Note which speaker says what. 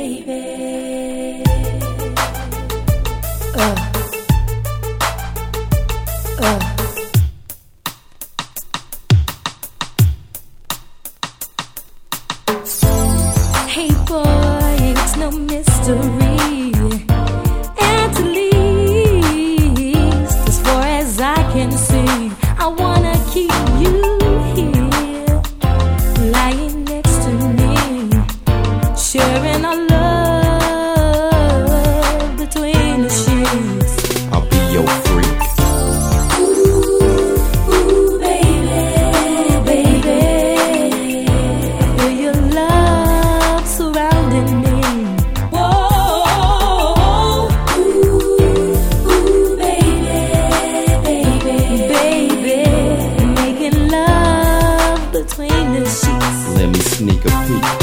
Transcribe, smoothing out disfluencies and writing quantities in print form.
Speaker 1: baby. Hey boy, it's no mystery. At least, as far as I can see, I wanna keep you here, lying next to me, sharing our love between the sheets.
Speaker 2: I'll be your freak.
Speaker 1: Ooh, baby, baby, feel your love surrounding me. Whoa, ooh, baby, baby, making love between the sheets.
Speaker 2: Let me sneak a peek.